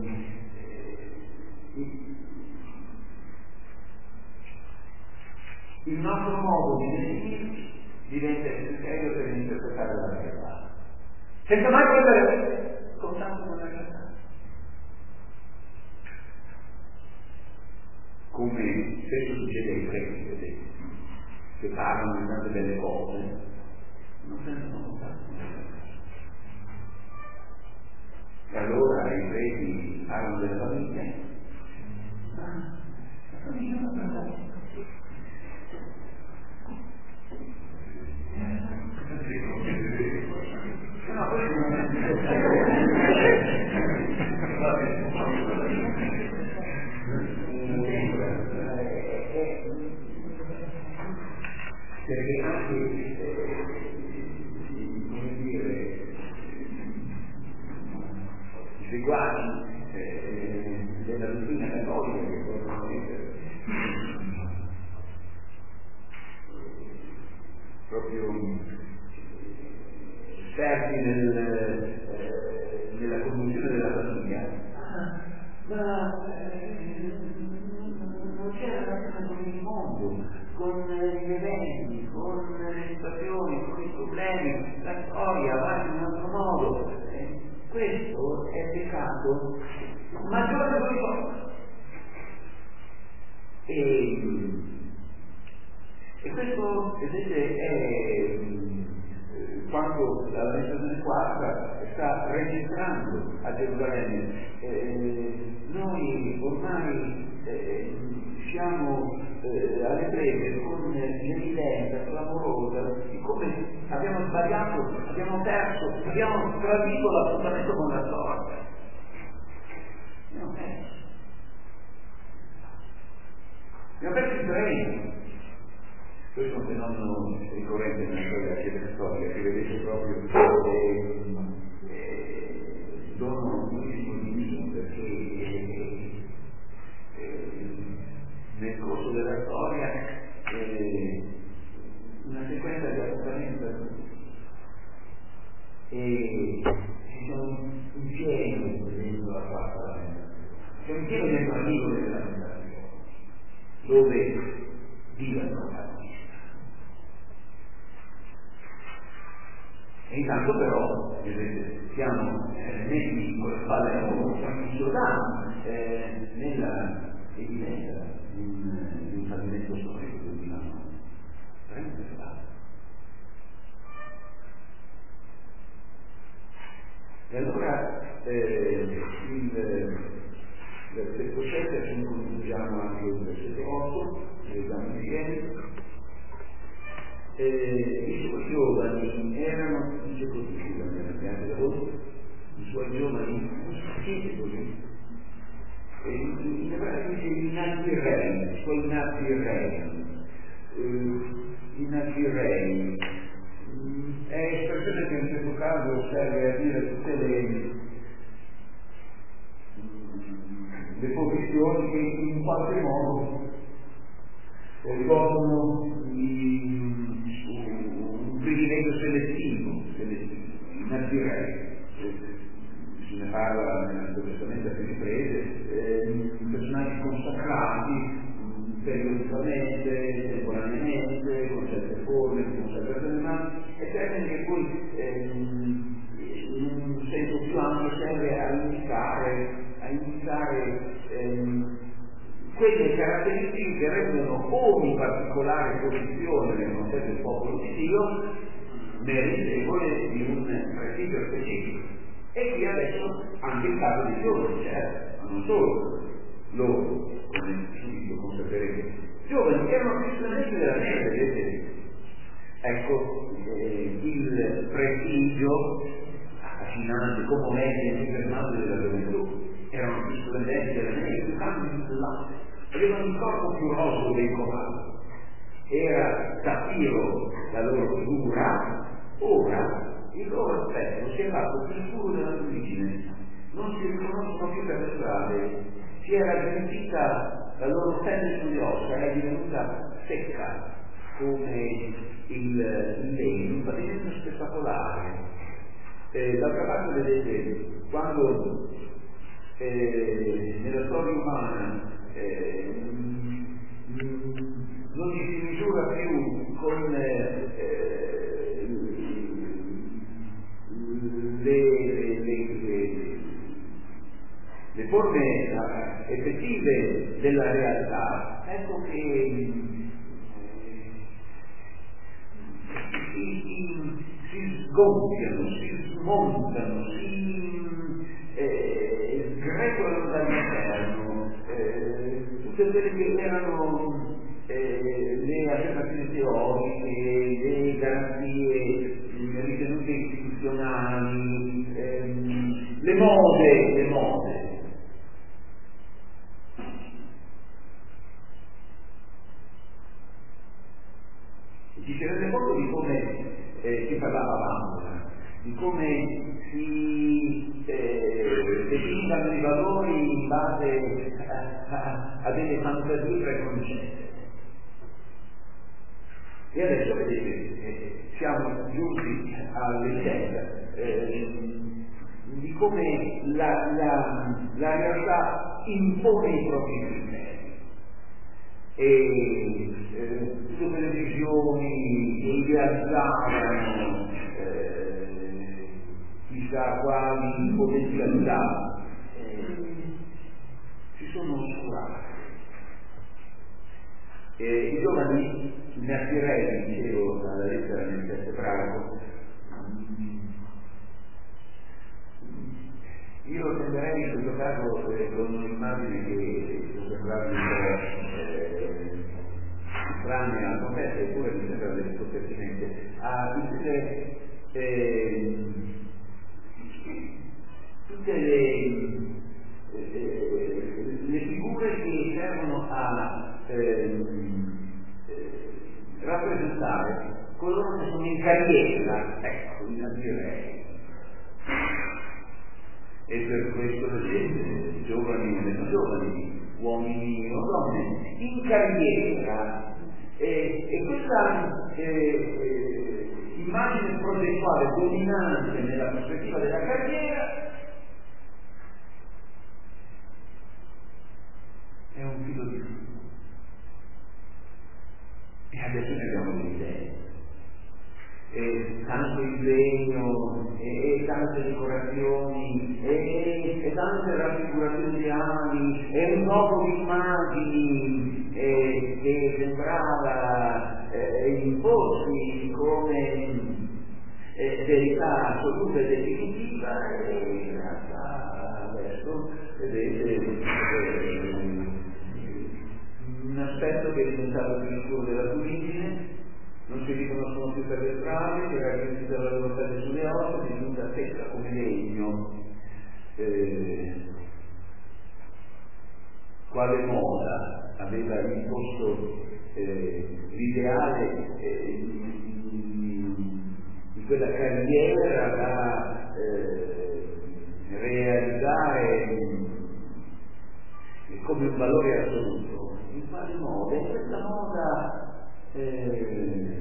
il nostro modo di definirci diventa il criterio per interpretare la realtà, senza mai prendere contatto con la realtà. come spesso succede ai preti, che parlano di tante belle cose, non sentono contatto con la realtà. E allora i preti parlano della famiglia, ma la famiglia non parla. No, questo non è perché anche come dire i seguaci eh, della dottrina cattolica che possono essere proprio esperti nel, eh, nella conduzione della famiglia, ma eh, non c'è relazione con il mondo, con gli eventi, con le situazioni, con i problemi, la storia va in un altro modo. Eh, questo è peccato maggiore di ogni cosa. E, e questo, vedete, è quando la legislazione quarta sta registrando a Gerusalemme. Eh, noi ormai eh, siamo eh, alle prese con l'evidenza clamorosa di come abbiamo sbagliato, abbiamo perso, abbiamo tradito l'appuntamento con la storia. Abbiamo perso. Abbiamo perso il treno. Questo è un fenomeno ricorrente nella storia della Chiesa cattolica, che vedete proprio eh, eh, dono l'ultimo di Dio, perché eh, eh, nel corso della storia eh, una sequenza di appuntamenti e ci sono un pieno dentro la quarta lamentazione, c'è un pieno dentro la lingua della lamentazione, dove Dio è protagonista. E intanto però vedete, siamo eh, messi con le spalle a lavoro, siamo insolati eh, nella evidenza di un, di un fallimento storico di un anno. Veramente stato. E allora eh, il versetto sette, ci concludiamo anche il versetto otto, leggiamo insieme. Eh, I suoi giovani erano, dice così, scusate da voi, i suoi giovani, siete così, e in ebraico dice i nazirei, i suoi nazirei, eh, i nazirei, è espressione che in questo caso serve a dire tutte le, le posizioni che in qualche modo ricordano un privilegio selettivo, selettivo, i nazirei. Se ne parla nel Testamento a più riprese, eh, personaggi consacrati periodicamente, temporaneamente, con certe forme di consacrazione, ma è termine che poi eh, in un senso più ampio serve a indicare, a indicare ehm, quelle caratteristiche che rendono ogni particolare posizione nel contesto del popolo di Dio meritevole di un prestigio specifico. E qui adesso anche il caso di giovani, certo, ma non solo loro, come subito constateremo. Giovani che erano più studenti della media, vedete? Ecco, eh, il prestigio affascinante, commovente e infermante della gioventù. Erano più studenti della media, più calmi di quell'altro. Avevano il corpo più roseo dei cavalli. Era Safiro la loro figura, ora il loro aspetto si è fatto più scuro della solitudine, non si riconoscono più per le strade, si era sentita la loro pelle sulle ossa, è divenuta secca come il, il legno, un pavimento spettacolare. Eh, d'altra parte vedete, quando eh, nella storia umana eh, non ci si misura più con eh, le, le, le, le, le forme effettive della realtà, ecco che eh, si, si, si sgonfiano, si smontano, si eh, sgretolano dall'interno eh, tutte quelle che erano eh, le affermazioni teoriche, le garanzie ritenute istituzionali, ehm, le mode, le mode. Ci si rende conto di come eh, si parlava avanti, di come si eh, definivano i valori in base a, a, a delle fantasie preconcette. E adesso vedete, eh, siamo giunti all'essenza eh, di come la, la, la realtà impone i propri criteri. E eh, tutte le visioni che idealizzavano eh, chissà quali potenzialità eh, si sono oscurate. E i giovani nascerei, dicevo dalla lettera del sette Prato, io tenderei in questo caso eh, con un'immagine che può sembrare un po' eh, strana al contesto, eppure mi sembra del tutto pertinente, a tutte eh, tutte le, eh, le figure che servono a eh, eh, rappresentare coloro che sono in carriera, ecco, direi. E per questo vedete, giovani o meno giovani, uomini o donne, in carriera. E, e questa eh, eh, immagine progettuale dominante nella prospettiva della carriera è un filo di fumo. E adesso ne abbiamo le idee. E tanto impegno, e, e tante decorazioni, e, e tante raffigurazioni reali, e un gioco di immagini e, che sembrava eh, imporsi come eh, verità assoluta e definitiva, e in realtà adesso vedete eh, un aspetto che è diventato più scuro della turbine. Non si riconoscono più per le strade, che ragazzi della loro sulle ossa, si diventa secca come legno. Eh, quale moda aveva imposto eh, l'ideale eh, di, di quella carriera da eh, realizzare come un valore assoluto? In quale moda? In questa moda Eh,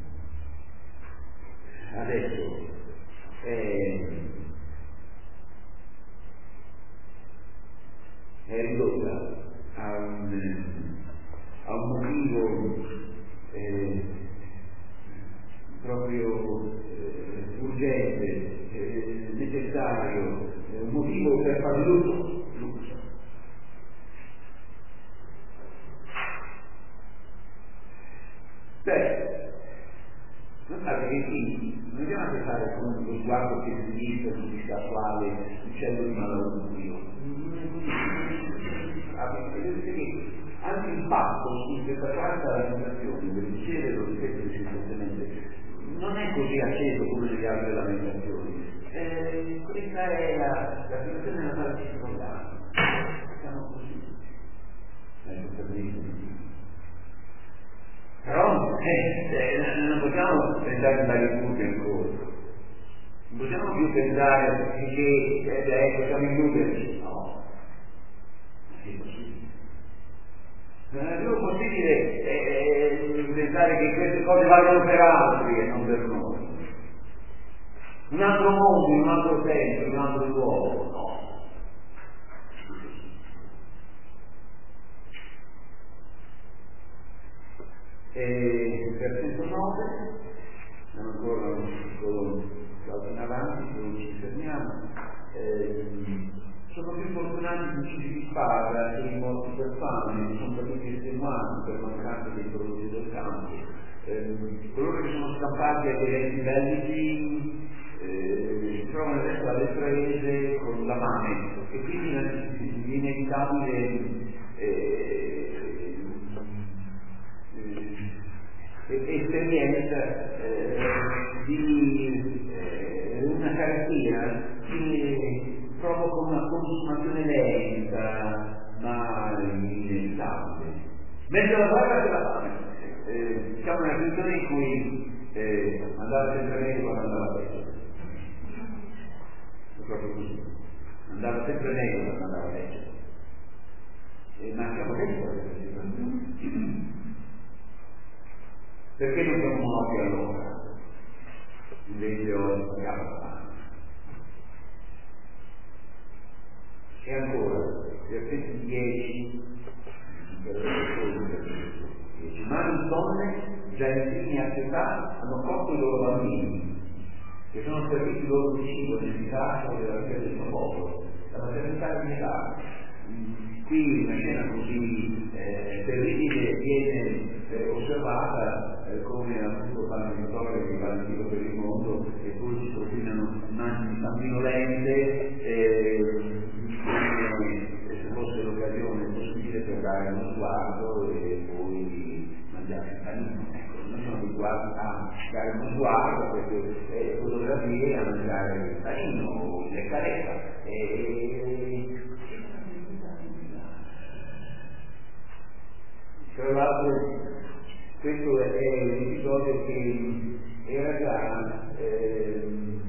adesso è, è ridotta a un, a un motivo eh, proprio eh, urgente, eh, necessario, eh, un motivo per fare l'uso. Beh, notate che qui non dobbiamo a che fare con lo sguardo che si dice su chissà quale uccello di malaugurio. Anche il fatto su questa quarta lamentazione del ricevere lo ripeto insistentemente non è così acceso come le altre lamentazioni. Eh, questa è la, la situazione della partecipazione. Siamo così. Ecco, per me. Però eh, eh, non possiamo pensare di dare tutti ancora, non possiamo più pensare che eh, ecco, siamo illuderci, no, è possibile. Non è più possibile eh, pensare che queste cose valgono per altri e non per noi. Un altro mondo, un altro tempo, un altro luogo, no. E versetto nove, siamo ancora un piccolo salto in avanti, dove ci fermiamo, eh, sono più fortunati gli uccisi di spada che i morti per fame, che sono caduti estenuati per mancanza dei prodotti del campo. Eh, coloro che sono scappati agli eventi bellici eh, si trovano adesso alle prese con la fame e quindi l'inevitabile eh, eh, esperienza eh, di eh, una caratteristica che provoca una consumazione lenta ma inevitabile. Mentre la guerra c'è la fame. Eh, siamo in una situazione in cui eh, andava sempre meglio quando andava peggio. È proprio così. Andava sempre meglio quando andava peggio. Eh, ma siamo dentro questa situazione. Perché non siamo morti allora? Invece ora siamo la fame. E ancora, versetti dieci, ma le donne già in prima età hanno cotto i loro bambini, che sono serviti loro di cibo necessario della vita del suo popolo, la maternità di età. Qui una scena così eh, terribile viene eh, osservata eh, come appunto fanno le storie che vanno in giro per il mondo e poi si propinano immagini sanguinolente eh, se fosse l'occasione possibile per dare uno sguardo e poi mangiare il panino. Ecco, noi siamo abituati a dare uno sguardo perché eh, fotografie a mangiare il panino, le carezze. E... Tra l'altro questo è un episodio che era già eh,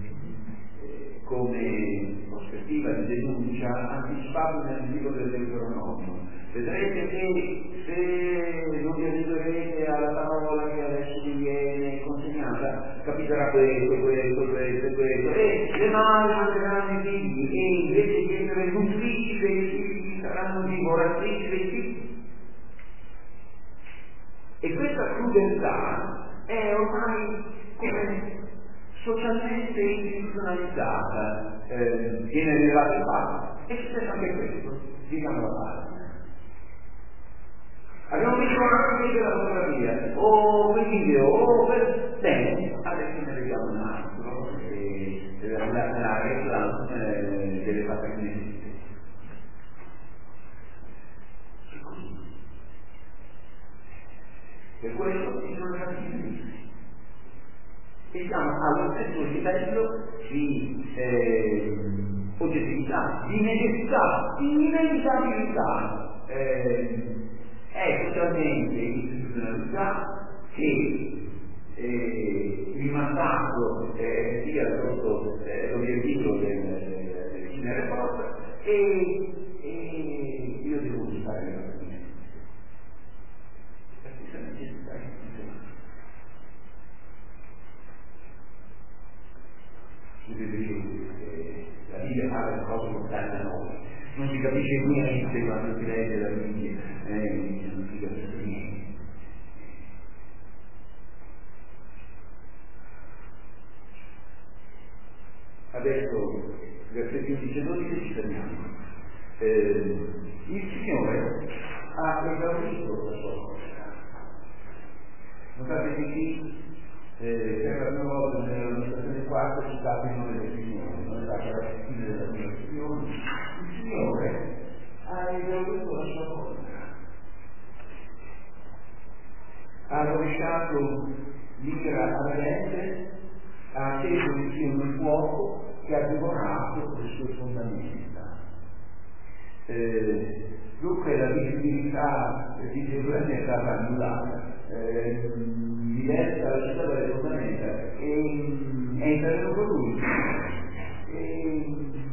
come prospettiva di denuncia anticipato nel libro del Deuteronomio. Vedrete che se non vi abituerete alla parola che adesso vi viene consegnata, capiterà questo, questo, questo, questo, e le madri mangeranno i figli, e invece di essere nutrici dei figli saranno divoratrici dei figli. E questa crudeltà è ormai come socialmente istituzionalizzata, eh, viene arrivato il fatto. E c'è anche questo, diciamo la parte. Abbiamo visto anche della fotografia, o quel video, o per bene, adesso ne vediamo un altro, eh, la, la regola eh, delle paternità. Per questo ci sono stati giudizi. E siamo allo stesso livello di eh, oggettività, di necessità, di inevitabilità. Eh, è totalmente istituzionalità che eh, il mandato eh, sia sotto eh, l'obiettivo del, del, del Cinema Report e, e io devo usare la la Bibbia parla di cose importanti a noi, non si capisce niente quando si legge la Bibbia, eh, non si capisce niente. Adesso versetti undici e dodici ci fermiamo. Eh, il Signore ha esaurito la sua volontà. Notate che qui Eh, per la prima volta nell'amministrazione quarta citato il nome del Signore, non è stata la fine della creazione. Il Signore ha esaurito la sua volontà, ha rovesciato l'ira ardente, ha acceso il fiume di fuoco che ha divorato le sue fondamenta. Eh, dunque la visibilità di Gerusalemme è stata annullata. Eh, diversa la città delle fondamenta e è intervenuto lui e,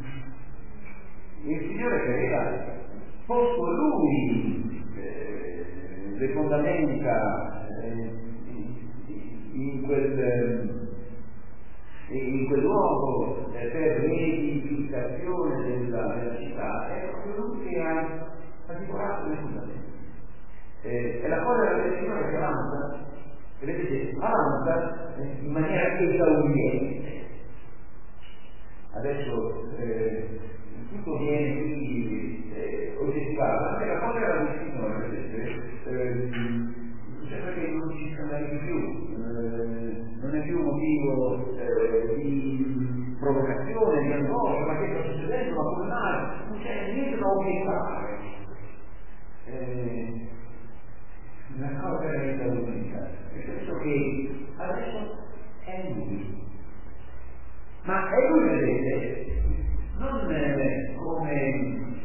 e il Signore che aveva posto lui eh, le fondamenta eh, in quel in quel luogo eh, per l'edificazione della, della città è proprio lui che ha, ha divorato le fondamenta. Eh, è la cosa del Signore che avanza, e vedete, avanza in maniera esauriente. Adesso eh, tutto viene quindi eh, oggettivato, anche la povera del Signore, vedete, eh, sembra che non ci scandalizzi più, eh, non è più motivo eh, di provocazione, di angoscia, ma che sta succedendo, ma come mai? Non c'è niente da obiettare. Eh, una cosa veramente unica, nel senso che adesso è lui, ma è lui, vedete, non eh, come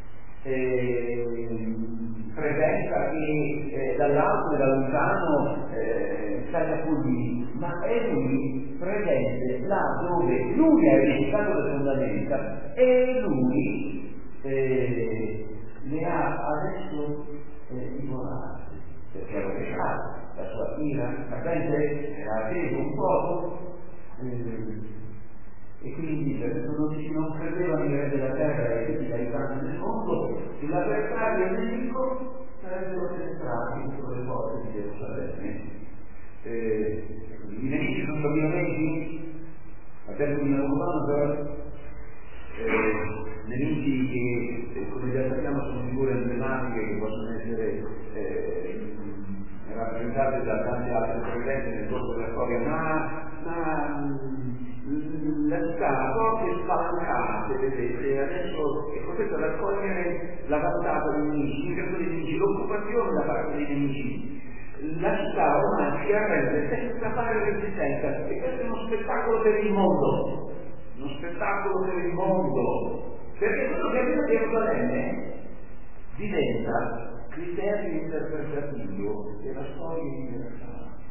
eh, presenza che eh, dall'alto e da lontano eh, taglia fulmini, ma è lui presente là dove lui ha edificato le fondamenta e lui eh, le ha adesso eh, divorate, perché era peccato, la sua ira, capente, era acceso un fuoco eh, e quindi per questo dodici non credevano i re della terra e tutti gli abitanti del mondo che l'avversario e il nemico sarebbero penetrati entro le porte di Gerusalemme. Eh, I nemici sono violenti, a tempo di Nabucodonosor, eh, nemici che, eh, come già sappiamo, sono figure emblematiche che possono essere eh, rappresentate da tanti altri presenti nel corso della storia, ma, ma la città, la porte spalancate, vedete, adesso è costretto ad accogliere l'avanzata dei nemici, l'ingresso dei nemici, l'occupazione da parte dei nemici. La città ormai si arrende senza fare resistenza e questo è uno spettacolo per il mondo, uno spettacolo per il mondo, perché quello che avviene a Gerusalemme diventa criterio interpretativo della storia universale.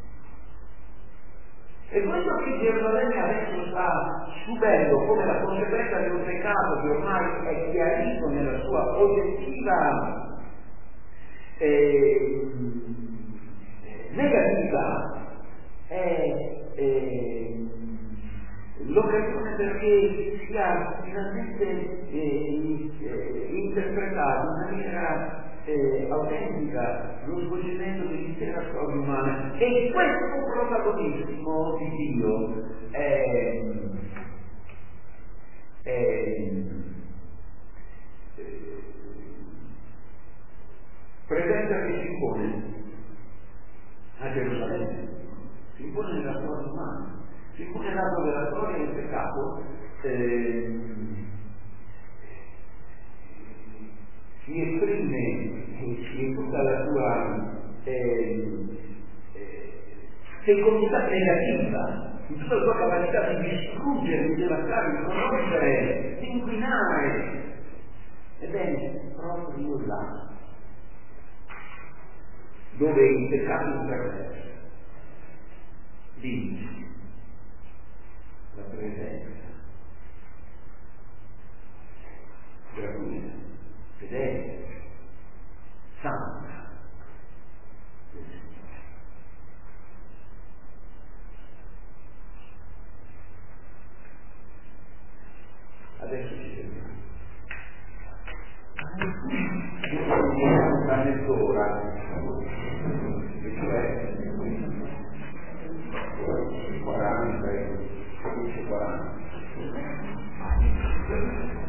E quello che Gerusalemme adesso sta subendo come la conseguenza di un peccato che ormai è chiarito nella sua oggettiva eh, negatività, è eh, l'occasione perché sia finalmente eh, eh, interpretato in maniera Eh, autentica lo svolgimento dell'intera storia umana, e questo protagonismo di Dio è, è, è presenza che si impone a Gerusalemme, si impone nella storia umana, si impone nell'atto della storia del peccato. eh, si esprime in tutta la sua eh, eh, fecondità negativa, in tutta la sua capacità di distruggere, di devastare, di conoscere, di inquinare. Ebbene, proprio là dove il peccato imperfetto vince la presenza gratuita, fedele, santa del Signore. Adesso ci fermiamo. Una mezz'ora, e cioè quaranta, quaranta.